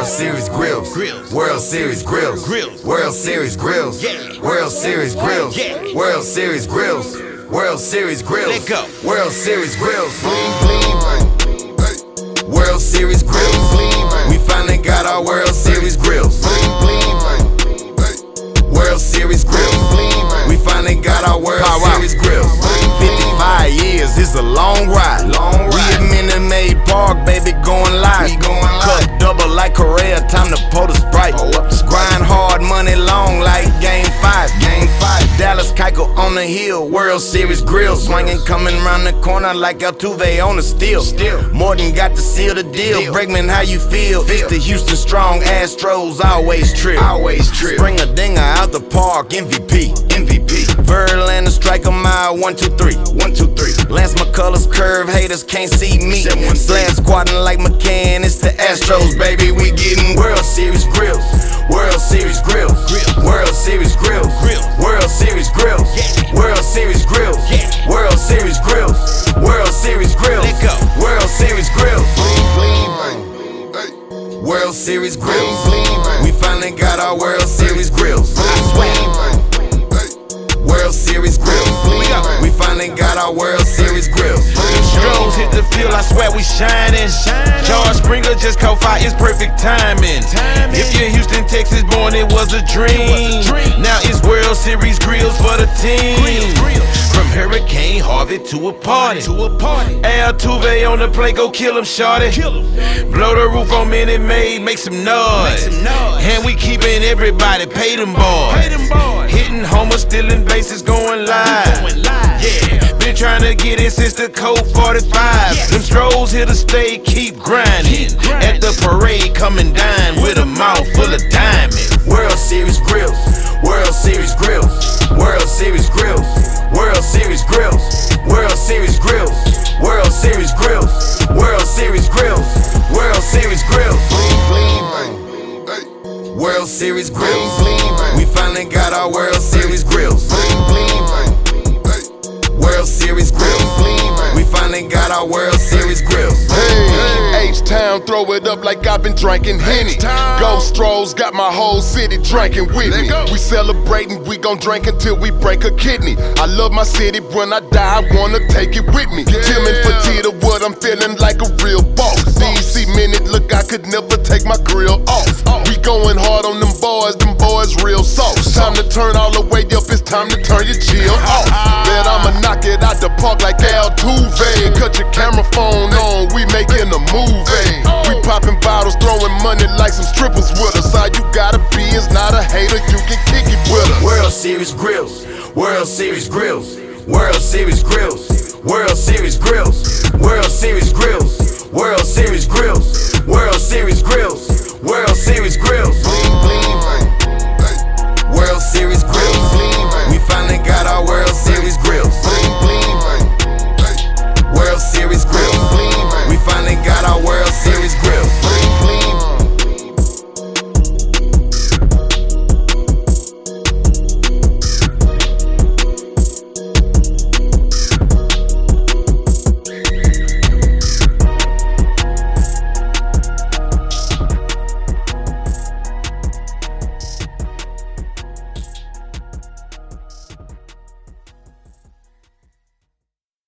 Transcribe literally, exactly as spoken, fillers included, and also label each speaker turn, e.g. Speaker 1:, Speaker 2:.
Speaker 1: World Series grills, World Series grills, World Series grills, World Series grills, World Series grills, World Series grills,
Speaker 2: Let go.
Speaker 1: World Series grills, World Series grills. We finally got our World Series grills. World Series grills. We finally got our World Series grills. fifty-five years, it's a long ride. Long we at Minute Maid Park, baby, going live. We going live. Cut double like Correa, time to pour the Sprite. Oh, grind hard, money long like Game Five. Game Five. Dallas Keuchel on the hill, World Series grill. Swinging, coming round the corner like Altuve on the steel. Morton got to seal the deal. deal. Bregman, how you feel? feel? It's the Houston Strong Astros, always trip. Always trip. Bring a dinger out the park, M V P. M V P. Verlander strike a mile, one, two, three. One, two, three. Lance McCullers curve, haters can't see me. Slab squatting like McCann, it's the Astros, baby. We getting World Series grills, World Series grills, World Series grills, World Series grills, World Series grills, World Series grills, World Series grills, World Series grills, World Series grills. We finally got our World Series grills. I swear. World Series grills. We finally got our World Series grills.
Speaker 2: Strohs hit the field, I swear we shining. George Springer just caught fire, it's perfect timing. If you're Houston, Texas born, it was a dream. Now it's World Series grills for the team. From Hurricane Harvey to a party. Altuve on the plate, go kill him, shorty. Blow the roof on Minute Maid, make some noise. And we keeping everybody, pay them boys. Hitting homers, stealing bases, going live. Yeah, been trying to get in since the Colt forty-five. Them Strohs here to stay, keep grinding. At the parade, come and dine with a mouth full of diamonds.
Speaker 1: World Series grills, World Series grills, World Series grills, World Series grills, World Series grills, World Series grills, World Series grills, World Series grills, World Series grills. We finally got our World Series grills. World Series grills. We finally got our World Series grills.
Speaker 3: Hey, H-Town, throw it up like I've been drinking Henny. Ghost Strohs got my whole city drinking with me. We celebrating, we gon' drink until we break a kidney. I love my city, when I die, I wanna take it with me. Tillman Fertitta, what I'm feeling like a real boss. D C Minute, look, I could never take my grill off. We going hard on them boys, them boys real sauce. Time to turn all the way up, it's time to turn your chill off. Bet I'ma knock it out the park like Altuve. Cut your camera phone on, we making a movie. We popping bottles, throwing money like some strippers with us. All you gotta be is not a hater, you can kick it with us.
Speaker 1: World Series grills, World Series grills, World Series grills, World Series grills, World Series grills, World Series grills, World Series grills, World Series grills,